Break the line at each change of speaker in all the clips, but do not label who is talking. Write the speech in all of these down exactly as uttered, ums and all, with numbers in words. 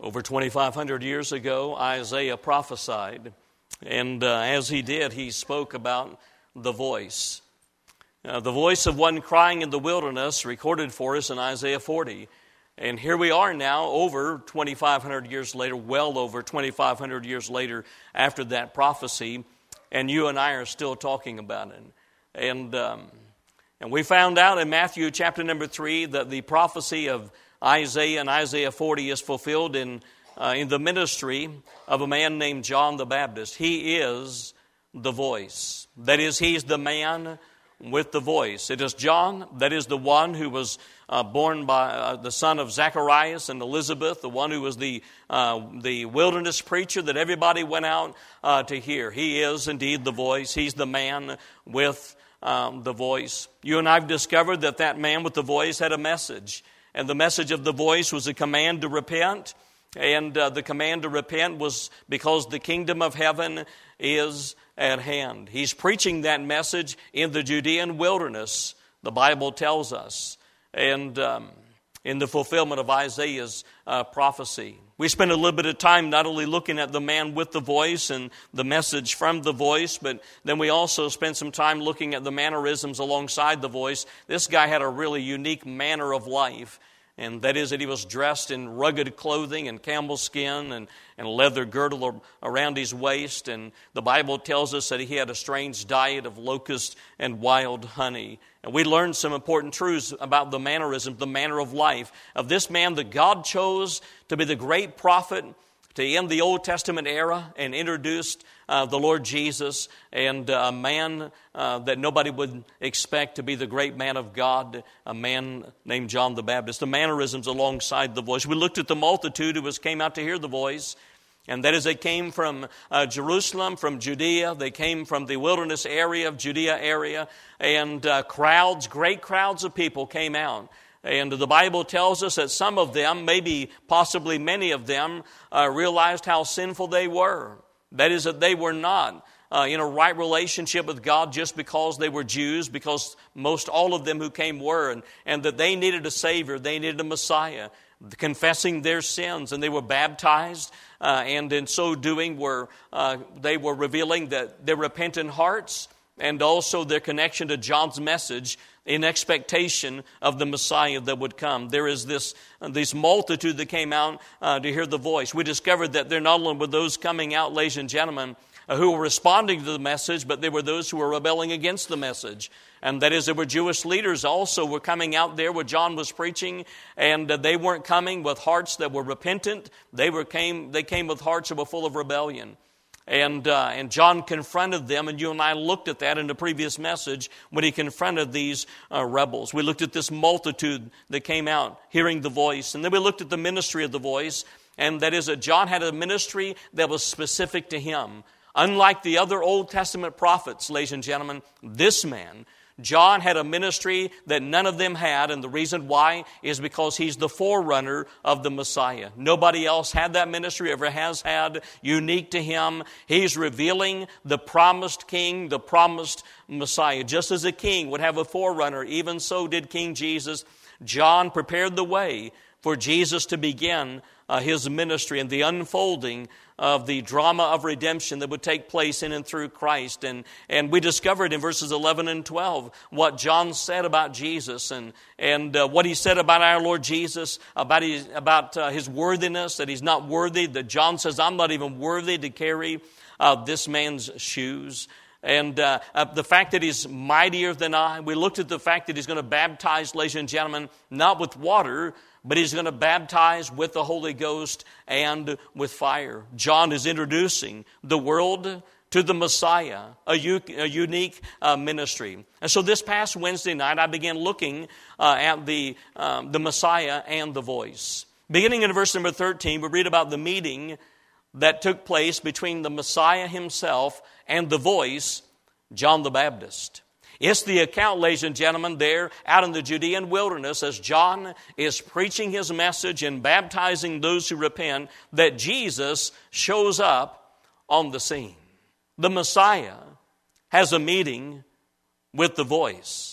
Over twenty-five hundred years ago, Isaiah prophesied, and uh, as he did, he spoke about the voice. Uh, the voice of one crying in the wilderness, recorded for us in Isaiah forty. And here we are now, over twenty-five hundred years later, well over twenty-five hundred years later after that prophecy, and you and I are still talking about it. And um, and we found out in Matthew chapter number three that the prophecy of Isaiah and Isaiah forty is fulfilled in uh, in the ministry of a man named John the Baptist. He is the voice. That is, he's the man with the voice. It is John, that is the one who was uh, born by uh, the son of Zacharias and Elizabeth, the one who was the uh, the wilderness preacher that everybody went out uh, to hear. He is indeed the voice. He's the man with um, the voice. You and I have discovered that that man with the voice had a message. And the message of the voice was a command to repent. And uh, the command to repent was because the kingdom of heaven is at hand. He's preaching that message in the Judean wilderness, the Bible tells us, and um, in the fulfillment of Isaiah's uh, prophecy. We spent a little bit of time not only looking at the man with the voice and the message from the voice, but then we also spent some time looking at the mannerisms alongside the voice. This guy had a really unique manner of life, and that is that he was dressed in rugged clothing and camel skin and, and leather girdle around his waist. And the Bible tells us that he had a strange diet of locust and wild honey. And we learned some important truths about the mannerism, the manner of life of this man that God chose to be the great prophet to end the Old Testament era and introduced uh, the Lord Jesus, and uh, a man uh, that nobody would expect to be the great man of God, a man named John the Baptist. The mannerisms alongside the voice. We looked at the multitude who was came out to hear the voice, and that is they came from uh, Jerusalem, from Judea. They came from the wilderness area of Judea area, and uh, crowds, great crowds of people came out. And the Bible tells us that some of them, maybe possibly many of them, uh, realized how sinful they were. That is, that they were not uh, in a right relationship with God just because they were Jews, because most all of them who came were, and, and that they needed a Savior, they needed a Messiah, confessing their sins, and they were baptized, uh, and in so doing, were uh, they were revealing that their repentant hearts and also their connection to John's message in expectation of the Messiah that would come. There is this, this multitude that came out uh, to hear the voice. We discovered that there not only were those coming out, ladies and gentlemen, uh, who were responding to the message, but there were those who were rebelling against the message. And that is, there were Jewish leaders also were coming out there where John was preaching, and uh, they weren't coming with hearts that were repentant. They were came they came with hearts that were full of rebellion. And uh, and John confronted them, and you and I looked at that in the previous message when he confronted these uh, rebels. We looked at this multitude that came out hearing the voice, and then we looked at the ministry of the voice, and that is that John had a ministry that was specific to him. Unlike the other Old Testament prophets, ladies and gentlemen, this man, John, had a ministry that none of them had, and the reason why is because he's the forerunner of the Messiah. Nobody else had that ministry, ever has had, unique to him. He's revealing the promised king, the promised Messiah. Just as a king would have a forerunner, even so did King Jesus. John prepared the way for Jesus to begin uh, his ministry and the unfolding of the drama of redemption that would take place in and through Christ. And, and we discovered in verses eleven and twelve what John said about Jesus and, and uh, what he said about our Lord Jesus, about his, about uh, his worthiness, that he's not worthy, that John says, I'm not even worthy to carry uh, this man's shoes. And uh, uh, the fact that he's mightier than I. We looked at the fact that he's going to baptize, ladies and gentlemen, not with water, but he's going to baptize with the Holy Ghost and with fire. John is introducing the world to the Messiah, a, u- a unique uh, ministry. And so this past Wednesday night, I began looking uh, at the, um, the Messiah and the voice. Beginning in verse number thirteen, we read about the meeting that took place between the Messiah himself and the voice, John the Baptist. It's the account, ladies and gentlemen, there out in the Judean wilderness as John is preaching his message and baptizing those who repent, that Jesus shows up on the scene. The Messiah has a meeting with the voice.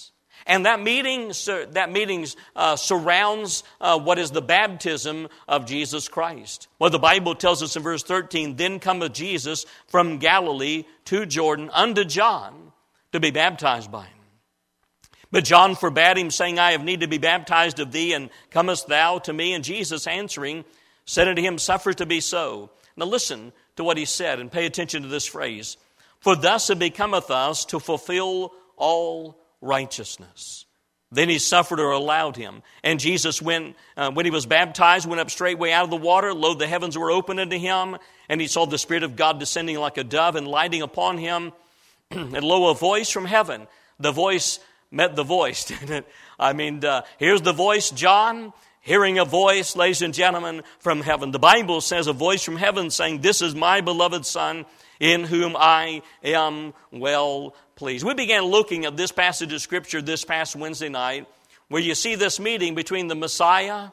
And that meeting, that meeting uh, surrounds uh, what is the baptism of Jesus Christ. Well, the Bible tells us in verse thirteen, then cometh Jesus from Galilee to Jordan unto John to be baptized by him. But John forbade him, saying, I have need to be baptized of thee, and comest thou to me? And Jesus answering said unto him, suffer to be so. Now listen to what he said, and pay attention to this phrase. For thus it becometh us to fulfill all righteousness. Then he suffered or allowed him. And Jesus, went, uh, when he was baptized, went up straightway out of the water. Lo, the heavens were opened unto him, and he saw the Spirit of God descending like a dove and lighting upon him. And lo, a voice from heaven. The voice met the voice, didn't it? I mean, uh, here's the voice, John, hearing a voice, ladies and gentlemen, from heaven. The Bible says a voice from heaven saying, this is my beloved Son, in whom I am well pleased. We began looking at this passage of Scripture this past Wednesday night, where you see this meeting between the Messiah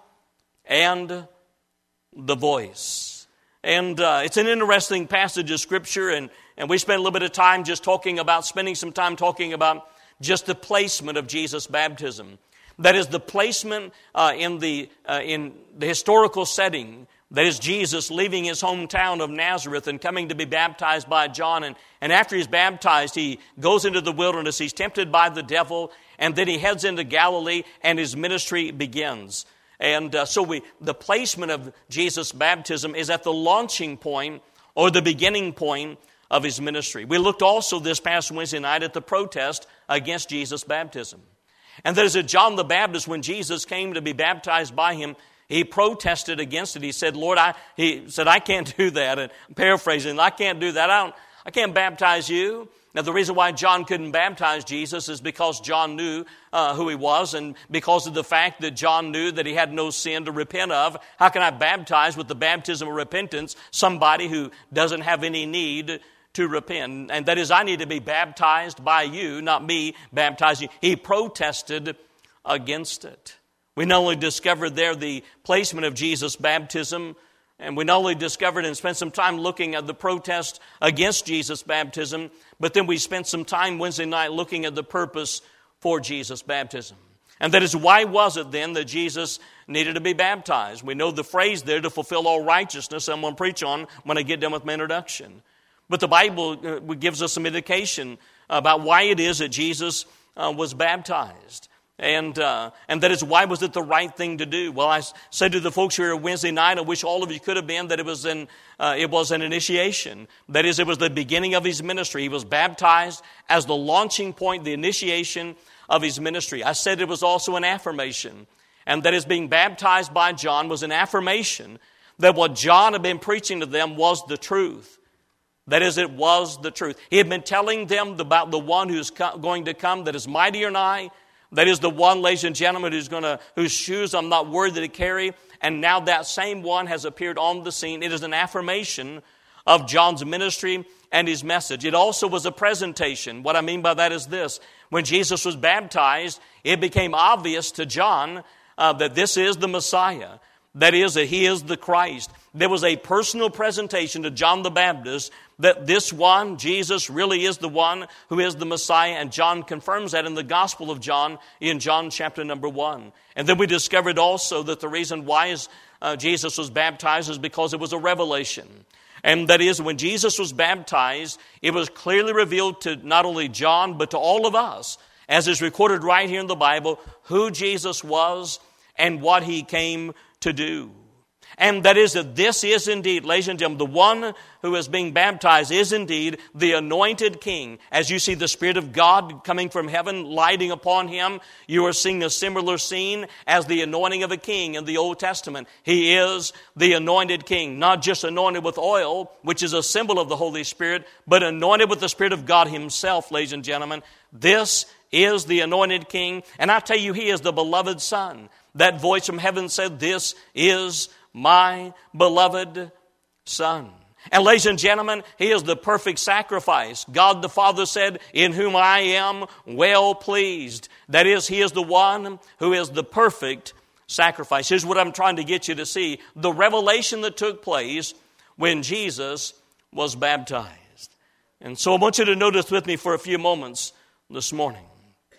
and the voice. And uh, it's an interesting passage of Scripture, and, and we spent a little bit of time just talking about, spending some time talking about just the placement of Jesus' baptism. That is the placement uh, in the uh, in the historical setting. That is Jesus leaving his hometown of Nazareth and coming to be baptized by John. And, and after he's baptized, he goes into the wilderness. He's tempted by the devil. And then he heads into Galilee and his ministry begins. And uh, so we the placement of Jesus' baptism is at the launching point or the beginning point of his ministry. We looked also this past Wednesday night at the protest against Jesus' baptism. And that is that John the Baptist, when Jesus came to be baptized by him, he protested against it. He said, Lord, I, he said, I can't do that. And paraphrasing, I can't do that. I don't, I can't baptize you. Now, the reason why John couldn't baptize Jesus is because John knew uh, who he was, and because of the fact that John knew that he had no sin to repent of. How can I baptize with the baptism of repentance somebody who doesn't have any need to repent? And that is, I need to be baptized by you, not me baptizing you. He protested against it. We not only discovered there the placement of Jesus' baptism, and we not only discovered and spent some time looking at the protest against Jesus' baptism, but then we spent some time Wednesday night looking at the purpose for Jesus' baptism. And that is, why was it then that Jesus needed to be baptized? We know the phrase there, to fulfill all righteousness, I'm going to preach on when I get done with my introduction. But the Bible gives us some indication about why it is that Jesus uh, was baptized. And uh, and that is, why was it the right thing to do? Well, I said to the folks here Wednesday night, I wish all of you could have been, that it was an uh, it was an initiation. That is, it was the beginning of his ministry. He was baptized as the launching point, the initiation of his ministry. I said it was also an affirmation, and that is, being baptized by John was an affirmation that what John had been preaching to them was the truth. That is, it was the truth. He had been telling them about the one who's co- going to come, that is mightier than I. That is the one, ladies and gentlemen, who's going to, whose shoes I'm not worthy to carry. And now that same one has appeared on the scene. It is an affirmation of John's ministry and his message. It also was a presentation. What I mean by that is this. When Jesus was baptized, it became obvious to John uh, that this is the Messiah. That is, that he is the Christ. There was a personal presentation to John the Baptist that this one, Jesus, really is the one who is the Messiah. And John confirms that in the Gospel of John, in John chapter number one. And then we discovered also that the reason why is, uh, Jesus was baptized is because it was a revelation. And that is, when Jesus was baptized, it was clearly revealed to not only John, but to all of us, as is recorded right here in the Bible, who Jesus was and what he came to do. And that is that this is indeed, ladies and gentlemen, the one who is being baptized is indeed the anointed king. As you see the Spirit of God coming from heaven, lighting upon him, you are seeing a similar scene as the anointing of a king in the Old Testament. He is the anointed king, not just anointed with oil, which is a symbol of the Holy Spirit, but anointed with the Spirit of God himself, ladies and gentlemen. This is the anointed king. And I tell you, he is the beloved Son. That voice from heaven said, this is my beloved Son. And ladies and gentlemen, he is the perfect sacrifice. God the Father said, in whom I am well pleased. That is, he is the one who is the perfect sacrifice. Here's what I'm trying to get you to see. The revelation that took place when Jesus was baptized. And so I want you to notice with me for a few moments this morning.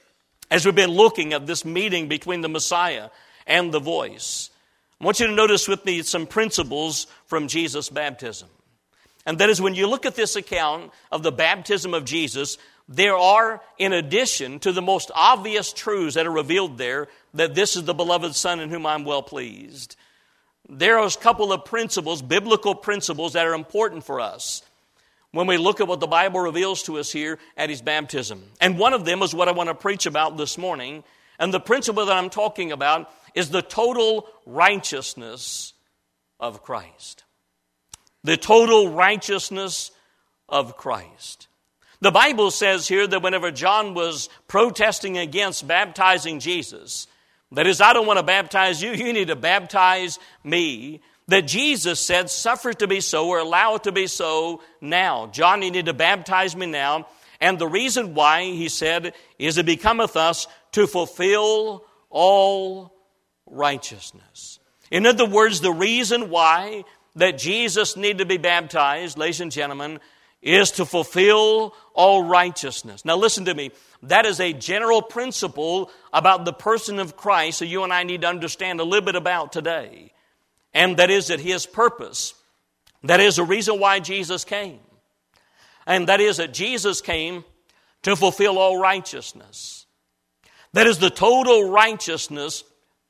as we've been looking at this meeting between the Messiah and the voice. I want you to notice with me some principles from Jesus' baptism. And that is, when you look at this account of the baptism of Jesus, there are, in addition to the most obvious truths that are revealed there, that this is the beloved Son in whom I'm well pleased. There are a couple of principles, biblical principles, that are important for us when we look at what the Bible reveals to us here at his baptism. And one of them is what I want to preach about this morning. And the principle that I'm talking about is the total righteousness of Christ. The total righteousness of Christ. The Bible says here that whenever John was protesting against baptizing Jesus, that is, I don't want to baptize you, you need to baptize me, that Jesus said, suffer it to be so, or allow it to be so now. John, you need to baptize me now. And the reason why, he said, is it becometh us to fulfill all righteousness. In other words, the reason why that Jesus needed to be baptized, ladies and gentlemen, is to fulfill all righteousness. Now listen to me. That is a general principle about the person of Christ that you and I need to understand a little bit about today. And that is that his purpose, that is the reason why Jesus came. And that is that Jesus came to fulfill all righteousness. That is, the total righteousness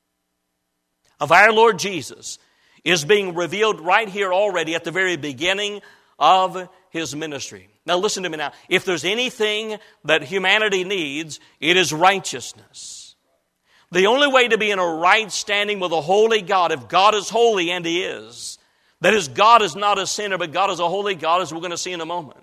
of our Lord Jesus is being revealed right here already at the very beginning of his ministry. Now listen to me now. If there's anything that humanity needs, it is righteousness. The only way to be in a right standing with a holy God, if God is holy, and he is, that is, God is not a sinner, but God is a holy God, as we're going to see in a moment.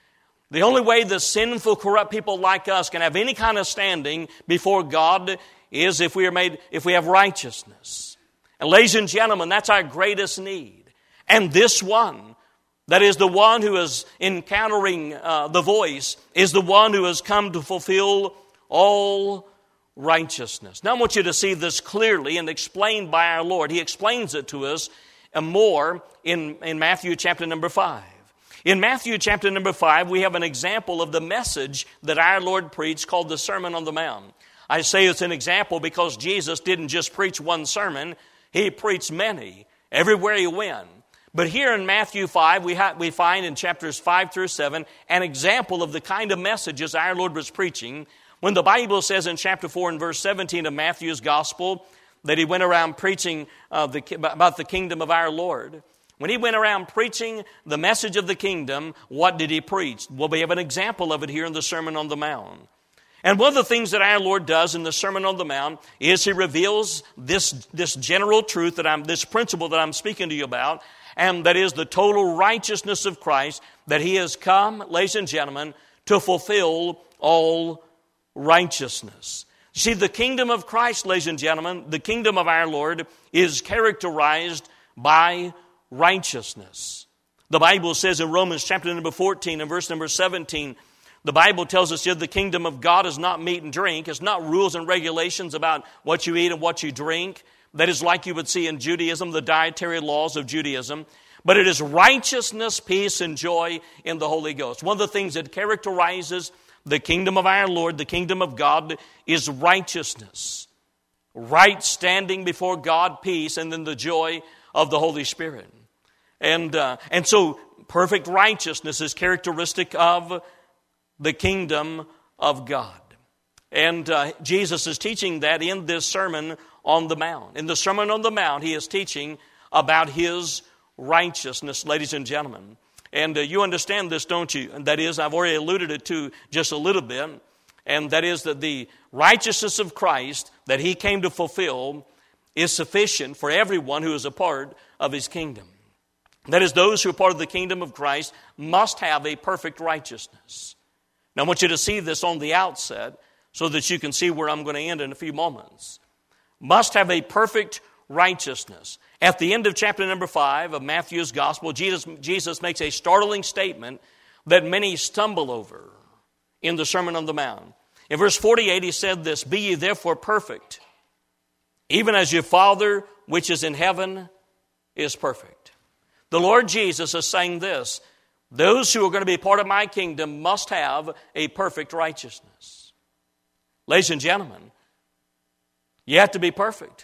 The only way the sinful, corrupt people like us can have any kind of standing before God is if we are made, if we have righteousness. And ladies and gentlemen, that's our greatest need. And this one, that is the one who is encountering uh, the voice, is the one who has come to fulfill all righteousness. Now I want you to see this clearly and explained by our Lord. He explains it to us more in, in Matthew chapter number five. In Matthew chapter number five, we have an example of the message that our Lord preached called the Sermon on the Mount. I say it's an example because Jesus didn't just preach one sermon. He preached many, everywhere he went. But here in Matthew five, we, ha- we find in chapters five through seven an example of the kind of messages our Lord was preaching when the Bible says in chapter four and verse seventeen of Matthew's gospel that he went around preaching uh, the, about the kingdom of our Lord. When he went around preaching the message of the kingdom, what did he preach? Well, we have an example of it here in the Sermon on the Mount. And one of the things that our Lord does in the Sermon on the Mount is he reveals this, this general truth, that I'm, this principle that I'm speaking to you about, and that is the total righteousness of Christ, that he has come, ladies and gentlemen, to fulfill all righteousness. See, the kingdom of Christ, ladies and gentlemen, the kingdom of our Lord is characterized by righteousness. The Bible says in Romans chapter number fourteen and verse number seventeen, the Bible tells us here the kingdom of God is not meat and drink. It's not rules and regulations about what you eat and what you drink. That is like you would see in Judaism, the dietary laws of Judaism. But it is righteousness, peace, and joy in the Holy Ghost. One of the things that characterizes the kingdom of our Lord, the kingdom of God, is righteousness. Right standing before God, peace, and then the joy of the Holy Spirit. And, uh, and so perfect righteousness is characteristic of the kingdom of God. And uh, Jesus is teaching that in this Sermon on the Mount. In the Sermon on the Mount, he is teaching about his righteousness, ladies and gentlemen. And uh, you understand this, don't you? And that is, I've already alluded it to just a little bit, and that is that the righteousness of Christ that he came to fulfill is sufficient for everyone who is a part of his kingdom. That is, those who are part of the kingdom of Christ must have a perfect righteousness. Now I want you to see this on the outset so that you can see where I'm going to end in a few moments. Must have a perfect righteousness. At the end of chapter number five of Matthew's gospel, Jesus, Jesus makes a startling statement that many stumble over in the Sermon on the Mount. In verse forty-eight, he said this, "Be ye therefore perfect, even as your Father which is in heaven is perfect." The Lord Jesus is saying this, those who are going to be part of my kingdom must have a perfect righteousness. Ladies and gentlemen, you have to be perfect.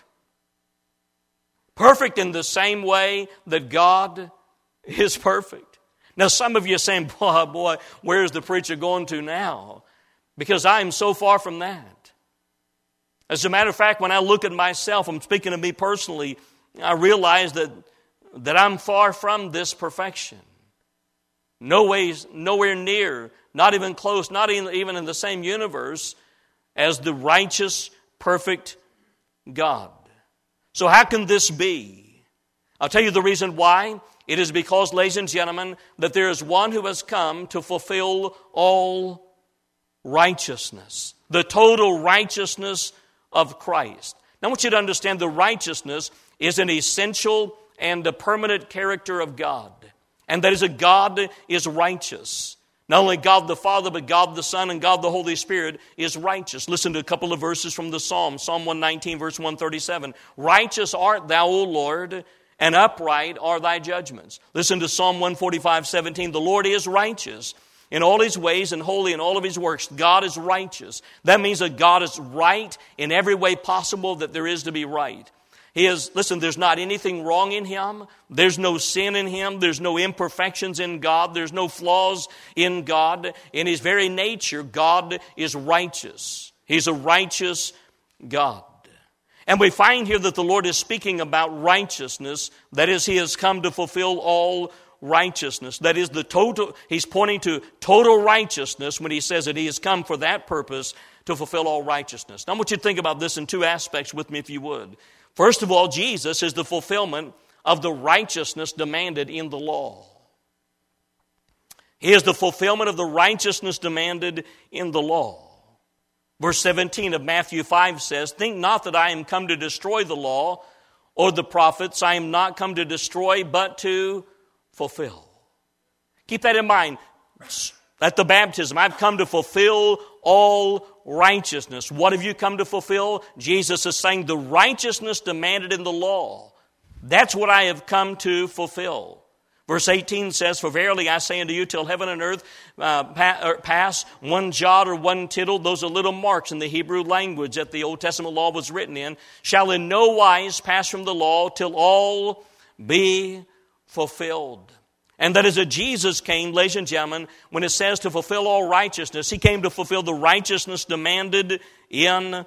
Perfect in the same way that God is perfect. Now, some of you are saying, boy, boy, where's the preacher going to now? Because I am so far from that. As a matter of fact, when I look at myself, I'm speaking to me personally, I realize that, that I'm far from this perfection. No ways, nowhere near, not even close, not even in the same universe as the righteous, perfect God. So how can this be? I'll tell you the reason why. It is because, ladies and gentlemen, that there is one who has come to fulfill all righteousness. The total righteousness of Christ. Now I want you to understand the righteousness is an essential and a permanent character of God. And that is that God is righteous. Not only God the Father, but God the Son and God the Holy Spirit is righteous. Listen to a couple of verses from the Psalm. Psalm one nineteen, verse one thirty-seven. Righteous art thou, O Lord, and upright are thy judgments. Listen to Psalm one forty-five, seventeen. The Lord is righteous in all his ways and holy in all of his works. God is righteous. That means that God is right in every way possible that there is to be right. He is, listen, there's not anything wrong in him. There's no sin in him. There's no imperfections in God. There's no flaws in God. In his very nature, God is righteous. He's a righteous God. And we find here that the Lord is speaking about righteousness. That is, he has come to fulfill all righteousness. That is the total, he's pointing to total righteousness when he says that he has come for that purpose to fulfill all righteousness. Now I want you to think about this in two aspects with me if you would. First of all, Jesus is the fulfillment of the righteousness demanded in the law. He is the fulfillment of the righteousness demanded in the law. Verse seventeen of Matthew five says, think not that I am come to destroy the law or the prophets. I am not come to destroy, but to fulfill. Keep that in mind. At the baptism, I've come to fulfill all righteousness. What have you come to fulfill? Jesus is saying the righteousness demanded in the law. That's what I have come to fulfill. Verse eighteen says, for verily I say unto you, till heaven and earth uh, pass, one jot or one tittle, those are little marks in the Hebrew language that the Old Testament law was written in, shall in no wise pass from the law till all be fulfilled. And that is that Jesus came, ladies and gentlemen, when it says to fulfill all righteousness, he came to fulfill the righteousness demanded in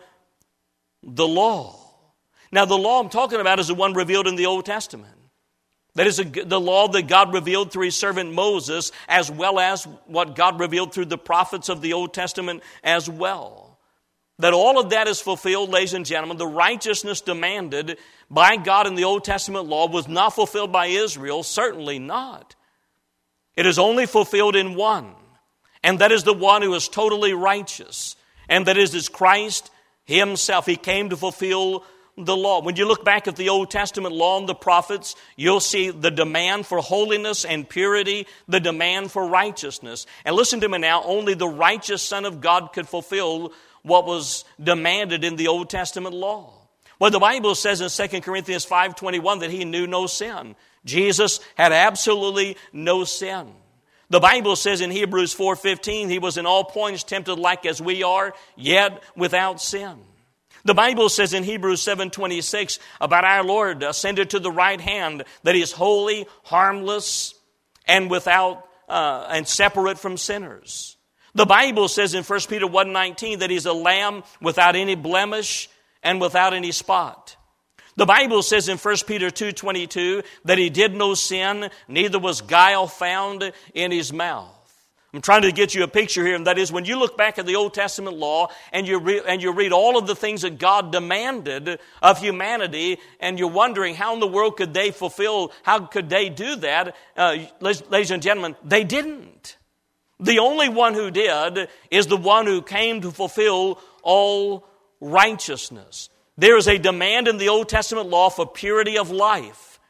the law. Now the law I'm talking about is the one revealed in the Old Testament. That is a, the law that God revealed through his servant Moses, as well as what God revealed through the prophets of the Old Testament as well. That all of that is fulfilled, ladies and gentlemen. The righteousness demanded by God in the Old Testament law was not fulfilled by Israel, certainly not. It is only fulfilled in one, and that is the one who is totally righteous, and that is, is Christ himself. He came to fulfill the law. When you look back at the Old Testament law and the prophets, you'll see the demand for holiness and purity, the demand for righteousness. And listen to me now, only the righteous Son of God could fulfill what was demanded in the Old Testament law. Well, the Bible says in Second Corinthians five twenty-one that he knew no sin. Jesus had absolutely no sin. The Bible says in Hebrews four fifteen, he was in all points tempted like as we are, yet without sin. The Bible says in Hebrews seven twenty-six about our Lord ascended to the right hand, that he is holy, harmless, and without uh, and separate from sinners. The Bible says in First Peter one nineteen that he's a lamb without any blemish and without any spot. The Bible says in First Peter two twenty-two that he did no sin, neither was guile found in his mouth. I'm trying to get you a picture here, and that is when you look back at the Old Testament law and you, re- and you read all of the things that God demanded of humanity, and you're wondering how in the world could they fulfill, how could they do that? Uh, ladies and gentlemen, they didn't. The only one who did is the one who came to fulfill all righteousness. There is a demand in the Old Testament law for purity of life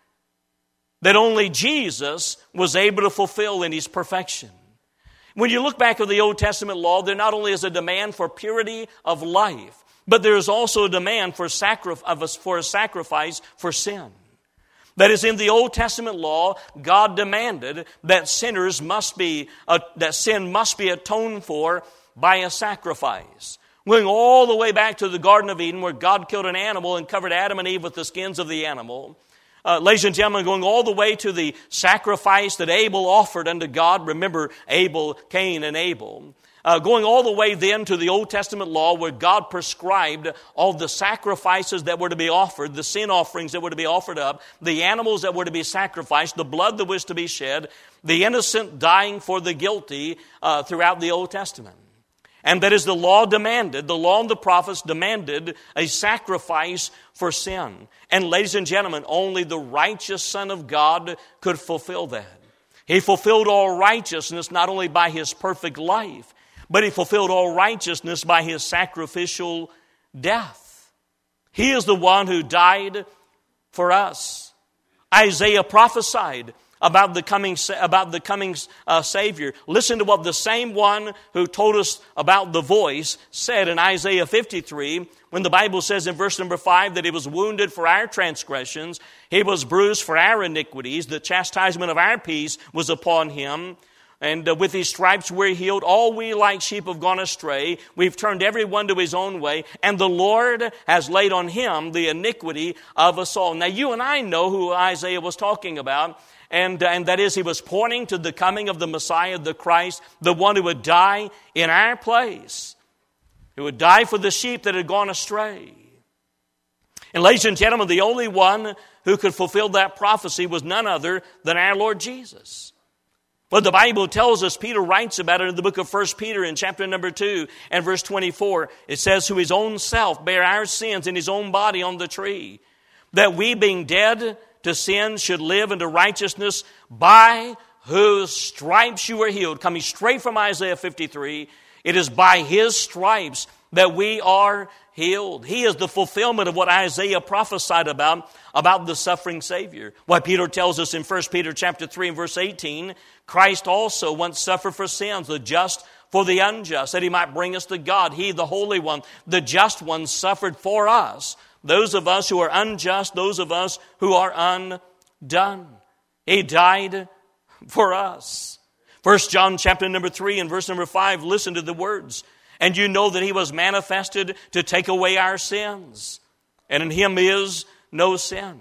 that only Jesus was able to fulfill in his perfection. When you look back at the Old Testament law, there not only is a demand for purity of life, but there is also a demand for, sacri- of a, for a sacrifice for sin. That is, in the Old Testament law, God demanded that sinners must be, uh, that sin must be atoned for by a sacrifice. Going all the way back to the Garden of Eden where God killed an animal and covered Adam and Eve with the skins of the animal. Uh, ladies and gentlemen, going all the way to the sacrifice that Abel offered unto God. Remember Abel, Cain, and Abel. Uh, going all the way then to the Old Testament law where God prescribed all the sacrifices that were to be offered, the sin offerings that were to be offered up, the animals that were to be sacrificed, the blood that was to be shed, the innocent dying for the guilty uh, throughout the Old Testament. And that is the law demanded, the law and the prophets demanded a sacrifice for sin. And ladies and gentlemen, only the righteous Son of God could fulfill that. He fulfilled all righteousness not only by His perfect life, but He fulfilled all righteousness by His sacrificial death. He is the one who died for us. Isaiah prophesied about the coming, about the coming uh, Savior. Listen to what the same one who told us about the voice said in Isaiah fifty-three, when the Bible says in verse number five that He was wounded for our transgressions, He was bruised for our iniquities, the chastisement of our peace was upon Him, and uh, with His stripes we're healed. All we like sheep have gone astray. We've turned everyone to his own way, and the Lord has laid on Him the iniquity of us all. Now you and I know who Isaiah was talking about. And, and that is, he was pointing to the coming of the Messiah, the Christ, the one who would die in our place, who would die for the sheep that had gone astray. And ladies and gentlemen, the only one who could fulfill that prophecy was none other than our Lord Jesus. But the Bible tells us, Peter writes about it in the book of First Peter in chapter number two and verse twenty-four. It says, who His own self bare our sins in His own body on the tree, that we being dead to sin should live into righteousness, by whose stripes you were healed. Coming straight from Isaiah fifty-three, it is by His stripes that we are healed. He is the fulfillment of what Isaiah prophesied about, about the suffering Savior. Why Peter tells us in First Peter chapter three and verse eighteen, Christ also once suffered for sins, the just for the unjust, that He might bring us to God. He, the Holy One, the just one, suffered for us, those of us who are unjust, those of us who are undone. He died for us. First John chapter number three and verse number five, listen to the words. And you know that He was manifested to take away our sins, and in Him is no sin.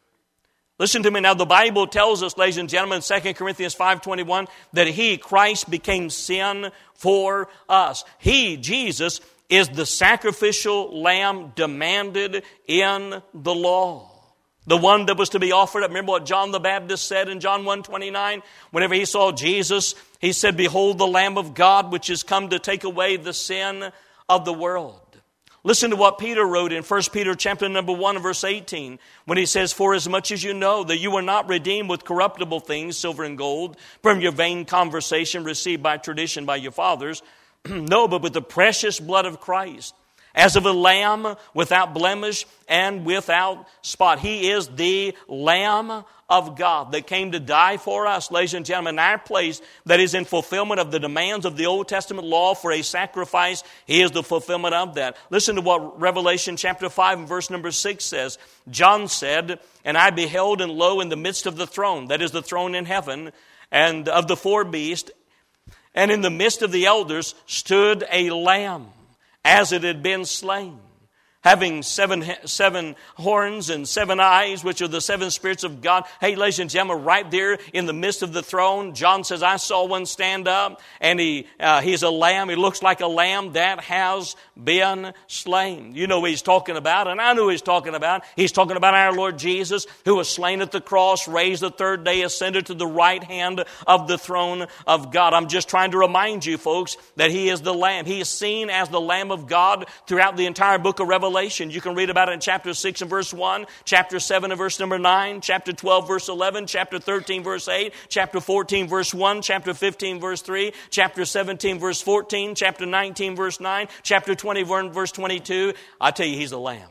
Listen to me now. The Bible tells us, ladies and gentlemen, in Second Corinthians five twenty-one, that He, Christ, became sin for us. He, Jesus, is the sacrificial lamb demanded in the law. The one that was to be offered up. Remember what John the Baptist said in John one twenty-nine? Whenever he saw Jesus, he said, behold the Lamb of God, which is come to take away the sin of the world. Listen to what Peter wrote in First Peter chapter number one, verse eighteen, when he says, for as much as you know that you were not redeemed with corruptible things, silver and gold, from your vain conversation received by tradition by your fathers, no, but with the precious blood of Christ, as of a lamb without blemish and without spot. He is the Lamb of God that came to die for us, ladies and gentlemen, in our place, that is in fulfillment of the demands of the Old Testament law for a sacrifice. He is the fulfillment of that. Listen to what Revelation chapter five and verse number six says. John said, and I beheld, and lo, in the midst of the throne, that is the throne in heaven, and of the four beasts, and in the midst of the elders stood a lamb, as it had been slain, having seven seven horns and seven eyes, which are the seven spirits of God. Hey, ladies and gentlemen, right there in the midst of the throne, John says, I saw one stand up, and he uh, he's a lamb. He looks like a lamb that has been slain. You know what he's talking about, and I know what he's talking about. He's talking about our Lord Jesus, who was slain at the cross, raised the third day, ascended to the right hand of the throne of God. I'm just trying to remind you, folks, that He is the Lamb. He is seen as the Lamb of God throughout the entire book of Revelation. You can read about it in chapter six and verse one, chapter seven and verse number nine, chapter twelve verse eleven, chapter thirteen verse eight, chapter fourteen verse one, chapter fifteen verse three, chapter seventeen verse fourteen, chapter nineteen verse nine, chapter twenty verse twenty-two. I tell you, He's the Lamb.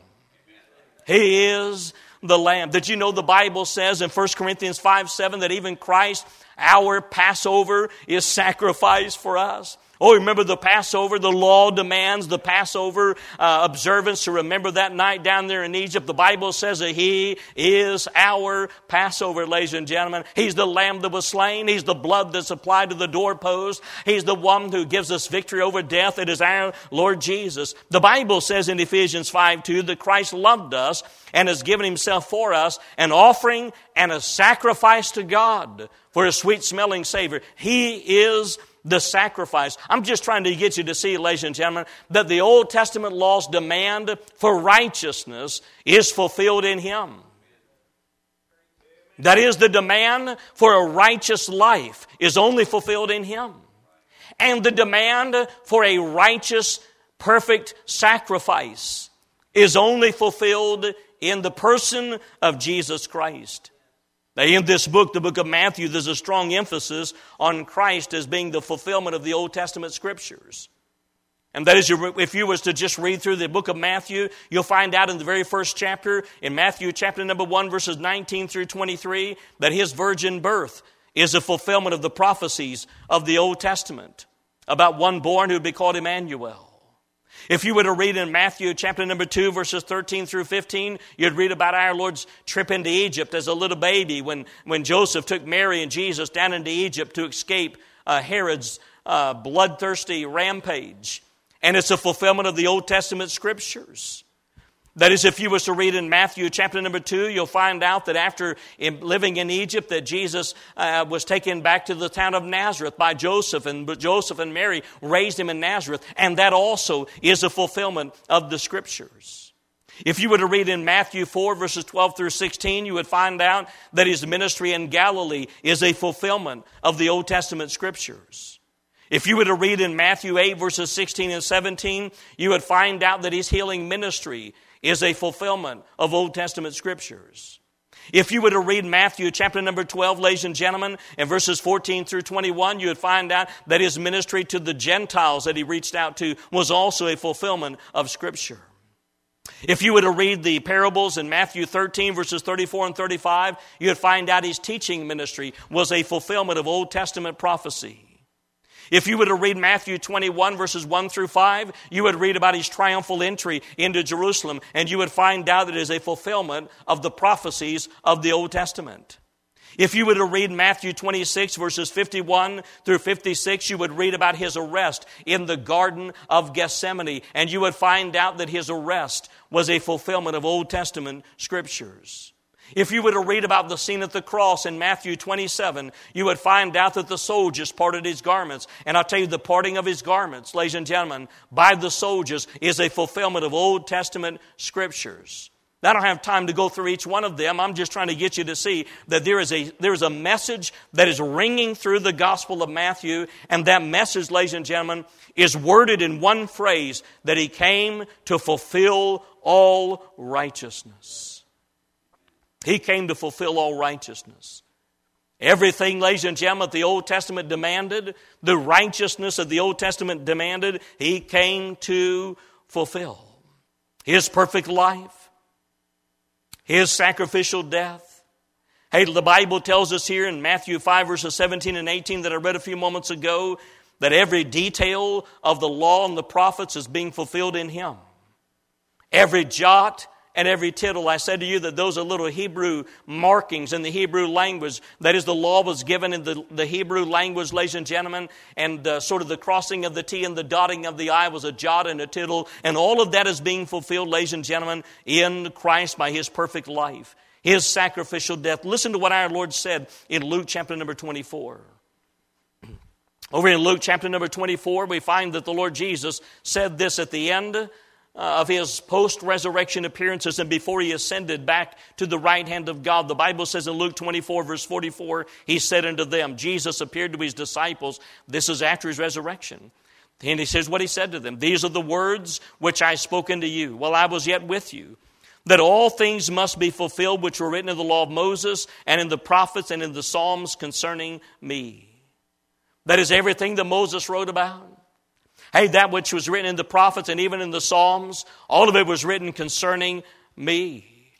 He is the Lamb. Did you know the Bible says in First Corinthians five seven that even Christ, our Passover, is sacrificed for us? Oh, remember the Passover? The law demands the Passover uh, observance to remember that night down there in Egypt. The Bible says that He is our Passover, ladies and gentlemen. He's the Lamb that was slain. He's the blood that's applied to the doorpost. He's the one who gives us victory over death. It is our Lord Jesus. The Bible says in Ephesians five two that Christ loved us and has given Himself for us, an offering and a sacrifice to God for a sweet-smelling savor. He is the sacrifice. I'm just trying to get you to see, ladies and gentlemen, that the Old Testament law's demand for righteousness is fulfilled in Him. That is, the demand for a righteous life is only fulfilled in Him. And the demand for a righteous, perfect sacrifice is only fulfilled in the person of Jesus Christ. Now, in this book, the book of Matthew, there's a strong emphasis on Christ as being the fulfillment of the Old Testament Scriptures. And that is, if you was to just read through the book of Matthew, you'll find out in the very first chapter, in Matthew chapter number one, verses nineteen through twenty-three, that His virgin birth is a fulfillment of the prophecies of the Old Testament about one born who would be called Emmanuel. If you were to read in Matthew chapter number two, verses thirteen through fifteen, you'd read about our Lord's trip into Egypt as a little baby when, when Joseph took Mary and Jesus down into Egypt to escape uh, Herod's uh, bloodthirsty rampage. And it's a fulfillment of the Old Testament Scriptures. That is, if you was to read in Matthew chapter number two, you'll find out that after living in Egypt, that Jesus uh, was taken back to the town of Nazareth by Joseph, and Joseph and Mary raised Him in Nazareth, and that also is a fulfillment of the Scriptures. If you were to read in Matthew four, verses twelve through sixteen, you would find out that His ministry in Galilee is a fulfillment of the Old Testament Scriptures. If you were to read in Matthew eight, verses sixteen and seventeen, you would find out that His healing ministry is a fulfillment of Old Testament Scriptures. If you were to read Matthew chapter number twelve, ladies and gentlemen, in verses fourteen through twenty-one, you would find out that His ministry to the Gentiles that He reached out to was also a fulfillment of Scripture. If you were to read the parables in Matthew thirteen, verses thirty-four and thirty-five, you would find out His teaching ministry was a fulfillment of Old Testament prophecy. If you were to read Matthew twenty-one, verses one through five, you would read about His triumphal entry into Jerusalem, and you would find out that it is a fulfillment of the prophecies of the Old Testament. If you were to read Matthew twenty-six, verses fifty-one through fifty-six, you would read about His arrest in the Garden of Gethsemane, and you would find out that His arrest was a fulfillment of Old Testament Scriptures. If you were to read about the scene at the cross in Matthew twenty-seven, you would find out that the soldiers parted His garments. And I'll tell you, the parting of His garments, ladies and gentlemen, by the soldiers is a fulfillment of Old Testament Scriptures. Now, I don't have time to go through each one of them. I'm just trying to get you to see that there is a, there is a message that is ringing through the Gospel of Matthew. And that message, ladies and gentlemen, is worded in one phrase, that He came to fulfill all righteousness. He came to fulfill all righteousness. Everything, ladies and gentlemen, the Old Testament demanded, the righteousness of the Old Testament demanded, He came to fulfill. His perfect life, His sacrificial death. Hey, the Bible tells us here in Matthew five, verses seventeen and eighteen that I read a few moments ago, that every detail of the law and the prophets is being fulfilled in Him. Every jot and every tittle. I said to you that those are little Hebrew markings in the Hebrew language. That is, the law was given in the, the Hebrew language, ladies and gentlemen, and uh, sort of the crossing of the T and the dotting of the I was a jot and a tittle. And all of that is being fulfilled, ladies and gentlemen, in Christ by His perfect life, His sacrificial death. Listen to what our Lord said in Luke chapter number twenty-four. Over in Luke chapter number twenty-four, we find that the Lord Jesus said this at the end of His post-resurrection appearances and before He ascended back to the right hand of God. The Bible says in Luke twenty-four, verse forty-four, He said unto them, Jesus appeared to His disciples. This is after His resurrection. And He says what He said to them. These are the words which I spoke unto you while I was yet with you, that all things must be fulfilled which were written in the law of Moses and in the prophets and in the Psalms concerning me. That is everything that Moses wrote about. Hey, that which was written in the prophets and even in the Psalms, all of it was written concerning me.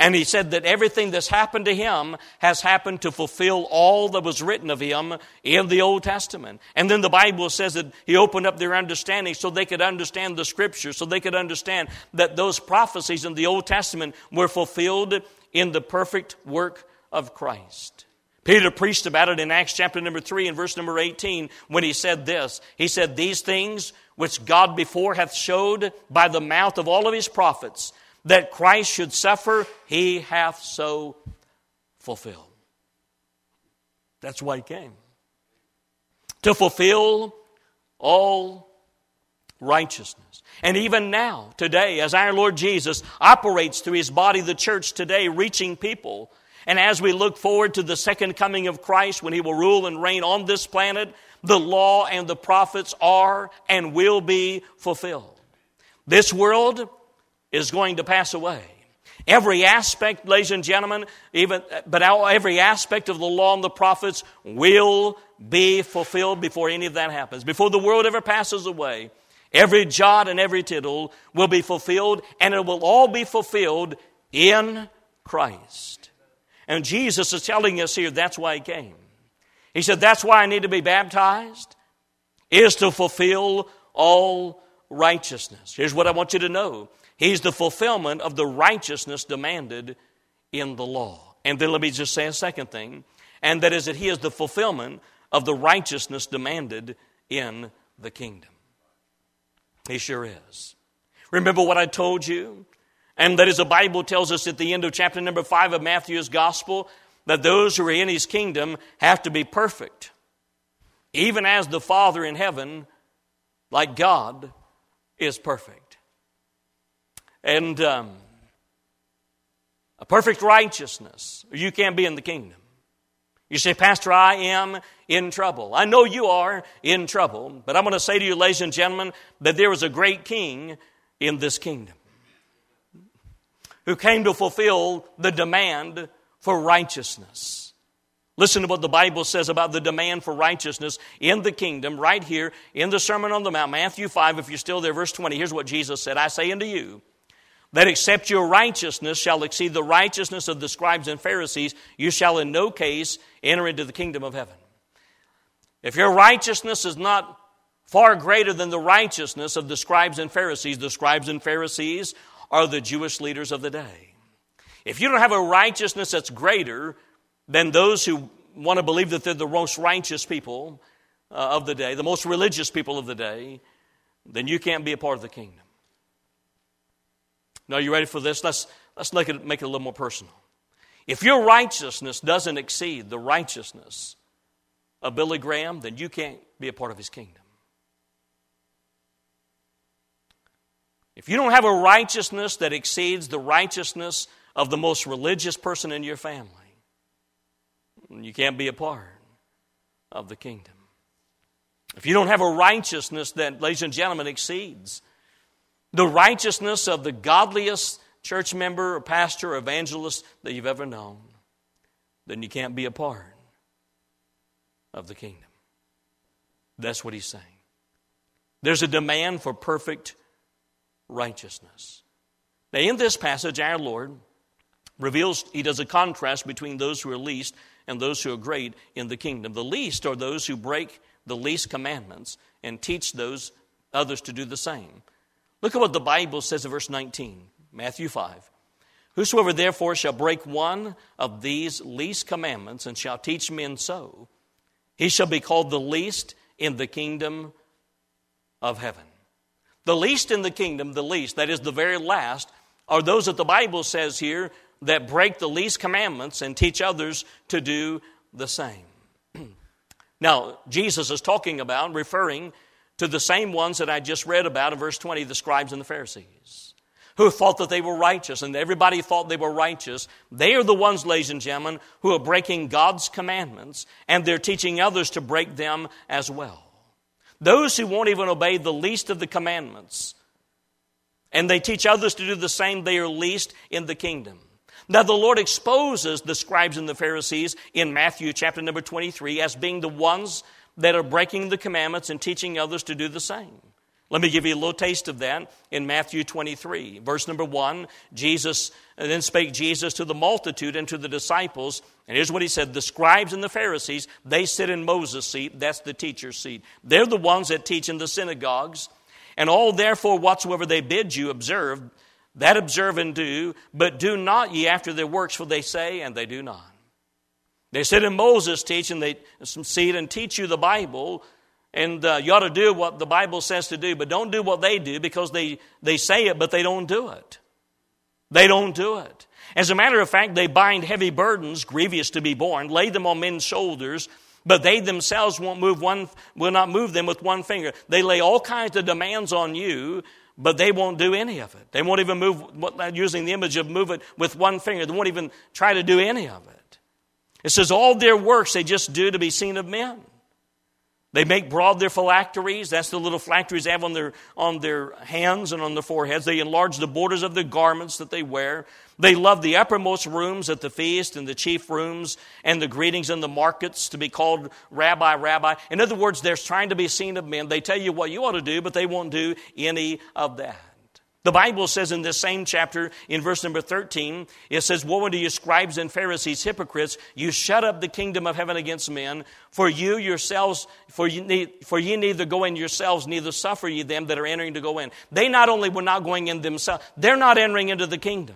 And he said that everything that's happened to him has happened to fulfill all that was written of him in the Old Testament. And then the Bible says that he opened up their understanding so they could understand the Scripture, so they could understand that those prophecies in the Old Testament were fulfilled in the perfect work of Christ. Peter preached about it in Acts chapter number three and verse number eighteen when he said this. He said, "These things which God before hath showed by the mouth of all of his prophets, that Christ should suffer, he hath so fulfilled." That's why he came. To fulfill all righteousness. And even now, today, as our Lord Jesus operates through his body, the church today, reaching people, and as we look forward to the second coming of Christ when he will rule and reign on this planet, the law and the prophets are and will be fulfilled. This world is going to pass away. Every aspect, ladies and gentlemen, even but every aspect of the law and the prophets will be fulfilled before any of that happens. Before the world ever passes away, every jot and every tittle will be fulfilled, and it will all be fulfilled in Christ. And Jesus is telling us here that's why he came. He said, that's why I need to be baptized, is to fulfill all righteousness. Here's what I want you to know. He's the fulfillment of the righteousness demanded in the law. And then let me just say a second thing, and that is that he is the fulfillment of the righteousness demanded in the kingdom. He sure is. Remember what I told you? And that is the Bible tells us at the end of chapter number five of Matthew's gospel that those who are in his kingdom have to be perfect, even as the Father in heaven, like God, is perfect. And um, a perfect righteousness, you can't be in the kingdom. You say, Pastor, I am in trouble. I know you are in trouble, but I'm going to say to you, ladies and gentlemen, that there is a great king in this kingdom who came to fulfill the demand for righteousness. Listen to what the Bible says about the demand for righteousness in the kingdom right here in the Sermon on the Mount, Matthew five, if you're still there, verse twenty. Here's what Jesus said, I say unto you, that except your righteousness shall exceed the righteousness of the scribes and Pharisees, you shall in no case enter into the kingdom of heaven. If your righteousness is not far greater than the righteousness of the scribes and Pharisees, the scribes and Pharisees are the Jewish leaders of the day. If you don't have a righteousness that's greater than those who want to believe that they're the most righteous people uh, of the day, the most religious people of the day, then you can't be a part of the kingdom. Now, are you ready for this? Let's, let's make it, make it a little more personal. If your righteousness doesn't exceed the righteousness of Billy Graham, then you can't be a part of his kingdom. If you don't have a righteousness that exceeds the righteousness of the most religious person in your family, you can't be a part of the kingdom. If you don't have a righteousness that, ladies and gentlemen, exceeds the righteousness of the godliest church member or pastor or evangelist that you've ever known, then you can't be a part of the kingdom. That's what he's saying. There's a demand for perfect righteousness. Now, in this passage, our Lord reveals, he does a contrast between those who are least and those who are great in the kingdom. The least are those who break the least commandments and teach those others to do the same. Look at what the Bible says in verse nineteen, Matthew five. Whosoever therefore shall break one of these least commandments and shall teach men so, he shall be called the least in the kingdom of heaven. The least in the kingdom, the least, that is the very last, are those that the Bible says here that break the least commandments and teach others to do the same. Now, Jesus is talking about, referring to the same ones that I just read about in verse twenty, the scribes and the Pharisees, who thought that they were righteous, and everybody thought they were righteous. They are the ones, ladies and gentlemen, who are breaking God's commandments, and they're teaching others to break them as well. Those who won't even obey the least of the commandments, and they teach others to do the same, they are least in the kingdom. Now, the Lord exposes the scribes and the Pharisees in Matthew chapter number twenty-three as being the ones that are breaking the commandments and teaching others to do the same. Let me give you a little taste of that in Matthew twenty-three. Verse number one, Jesus, and then spake Jesus to the multitude and to the disciples. And here's what he said, the scribes and the Pharisees, they sit in Moses' seat. That's the teacher's seat. They're the ones that teach in the synagogues. And all therefore whatsoever they bid you observe, that observe and do, but do not ye after their works, for they say, and they do not. They sit in Moses' teaching, they seat and teach you the Bible, and uh, you ought to do what the Bible says to do, but don't do what they do because they, they say it, but they don't do it. They don't do it. As a matter of fact, they bind heavy burdens, grievous to be borne, lay them on men's shoulders, but they themselves won't move one, will not move them with one finger. They lay all kinds of demands on you, but they won't do any of it. They won't even move, using the image of move it with one finger. They won't even try to do any of it. It says all their works they just do to be seen of men. They make broad their phylacteries. That's the little phylacteries they have on their, on their hands and on their foreheads. They enlarge the borders of the garments that they wear. They love the uppermost rooms at the feast and the chief rooms and the greetings in the markets to be called rabbi, rabbi. In other words, they're trying to be seen of men. They tell you what you ought to do, but they won't do any of that. The Bible says in this same chapter, in verse number thirteen, it says, woe unto you scribes and Pharisees, hypocrites, you shut up the kingdom of heaven against men, for you yourselves, for you, need, for ye neither go in yourselves, neither suffer ye them that are entering to go in. They not only were not going in themselves, they're not entering into the kingdom.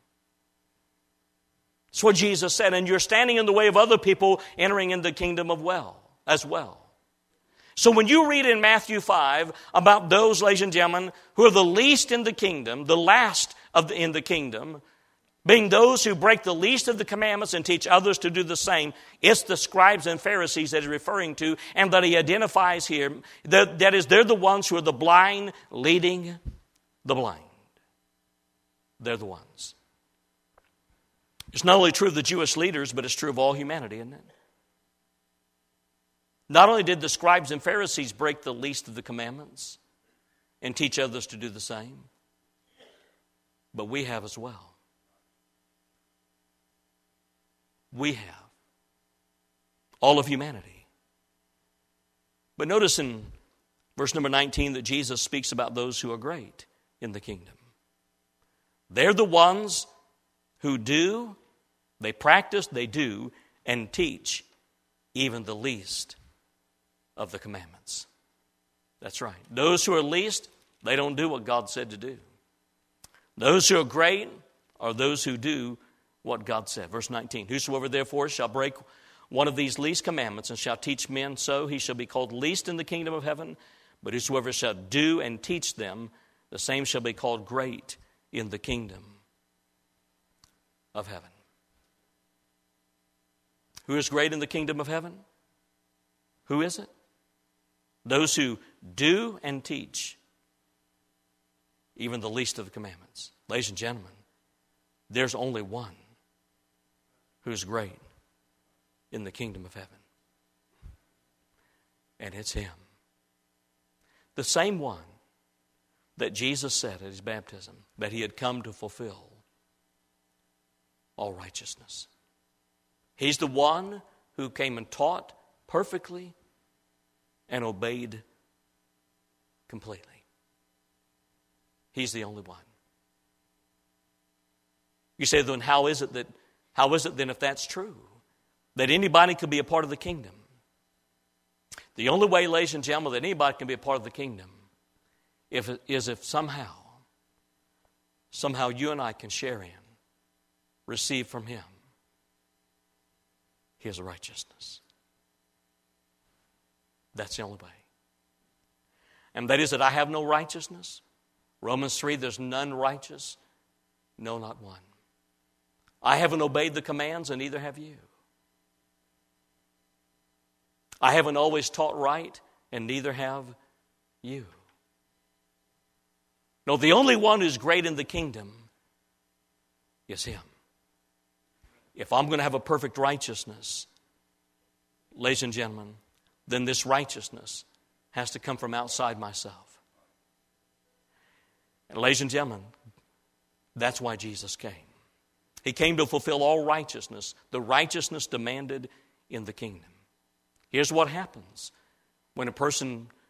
That's what Jesus said, and you're standing in the way of other people entering into the kingdom of well, as well. So when you read in Matthew five about those, ladies and gentlemen, who are the least in the kingdom, the last of the, in the kingdom, being those who break the least of the commandments and teach others to do the same, it's the scribes and Pharisees that he's referring to and that he identifies here. That, that is, they're the ones who are the blind leading the blind. They're the ones. It's not only true of the Jewish leaders, but it's true of all humanity, isn't it? Not only did the scribes and Pharisees break the least of the commandments and teach others to do the same, but we have as well. We have. All of humanity. But notice in verse number nineteen that Jesus speaks about those who are great in the kingdom. They're the ones who do, they practice, they do, and teach even the least of the commandments. That's right. Those who are least, they don't do what God said to do. Those who are great are those who do what God said. Verse nineteen, whosoever therefore shall break one of these least commandments and shall teach men so, he shall be called least in the kingdom of heaven. But whosoever shall do and teach them, the same shall be called great in the kingdom of heaven. Who is great in the kingdom of heaven? Who is it? Those who do and teach even the least of the commandments. Ladies and gentlemen, there's only one who's great in the kingdom of heaven. And it's him. The same one that Jesus said at his baptism that he had come to fulfill all righteousness. He's the one who came and taught perfectly and obeyed completely. He's the only one. You say, then how is it that, how is it then if that's true, that anybody could be a part of the kingdom? The only way, ladies and gentlemen, that anybody can be a part of the kingdom if, is if somehow, somehow you and I can share in, receive from him his righteousness. That's the only way. And that is that I have no righteousness. Romans three, there's none righteous. No, not one. I haven't obeyed the commands, and neither have you. I haven't always taught right, and neither have you. No, the only one who's great in the kingdom is him. If I'm going to have a perfect righteousness, ladies and gentlemen, then this righteousness has to come from outside myself. And ladies and gentlemen, that's why Jesus came. He came to fulfill all righteousness, the righteousness demanded in the kingdom. Here's what happens when a person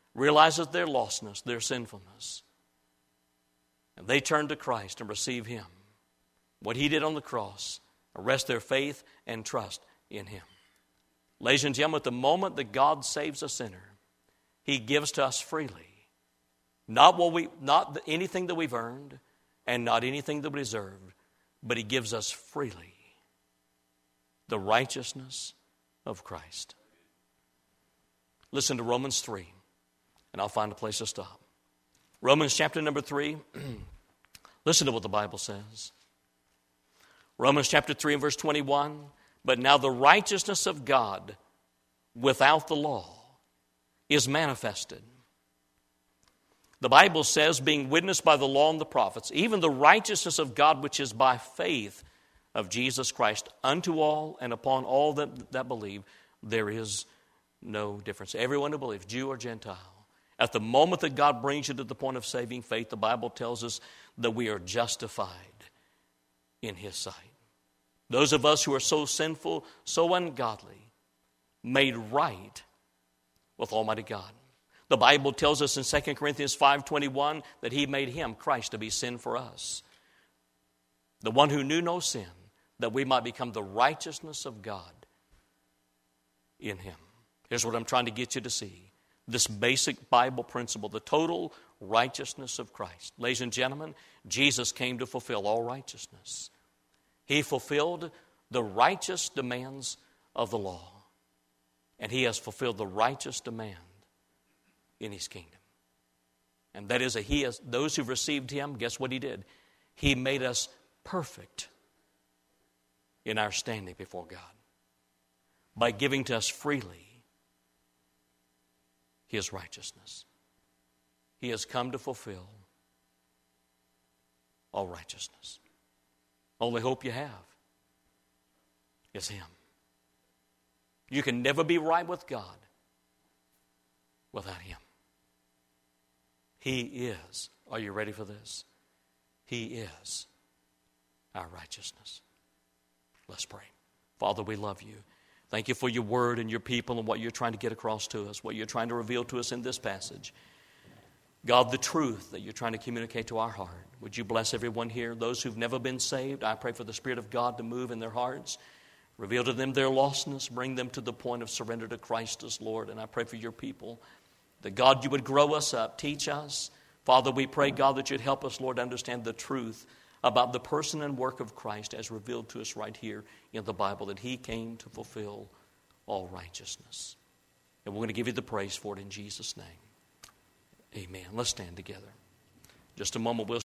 realizes their lostness, their sinfulness, and they turn to Christ and receive Him, what He did on the cross, arrest their faith and trust in Him. Ladies and gentlemen, at the moment that God saves a sinner, He gives to us freely. Not what we, not anything that we've earned and not anything that we deserved, but He gives us freely the righteousness of Christ. Listen to Romans three, and I'll find a place to stop. Romans chapter number three, listen to what the Bible says. Romans chapter three and verse twenty-one, but now the righteousness of God without the law is manifested. The Bible says, being witnessed by the law and the prophets, even the righteousness of God which is by faith of Jesus Christ unto all and upon all that, that believe, there is no difference. Everyone who believes, Jew or Gentile, at the moment that God brings you to the point of saving faith, the Bible tells us that we are justified in His sight. Those of us who are so sinful, so ungodly, made right with Almighty God. The Bible tells us in Second Corinthians five twenty-one that He made Him, Christ, to be sin for us. The one who knew no sin, that we might become the righteousness of God in Him. Here's what I'm trying to get you to see. This basic Bible principle, the total righteousness of Christ. Ladies and gentlemen, Jesus came to fulfill all righteousness. He fulfilled the righteous demands of the law. And He has fulfilled the righteous demand in His kingdom. And that is, a He has, those who've received Him, guess what He did? He made us perfect in our standing before God by giving to us freely His righteousness. He has come to fulfill all righteousness. Only hope you have is Him. You can never be right with God without Him. He is, are you ready for this? He is our righteousness. Let's pray. Father, we love You. Thank You for Your word and Your people and what You're trying to get across to us, what You're trying to reveal to us in this passage. God, the truth that You're trying to communicate to our heart. Would You bless everyone here? Those who've never been saved, I pray for the Spirit of God to move in their hearts. Reveal to them their lostness. Bring them to the point of surrender to Christ as Lord. And I pray for Your people that, God, You would grow us up, teach us. Father, we pray, God, that You'd help us, Lord, to understand the truth about the person and work of Christ as revealed to us right here in the Bible, that He came to fulfill all righteousness. And we're going to give You the praise for it in Jesus' name. Amen. Let's stand together. Just a moment, we'll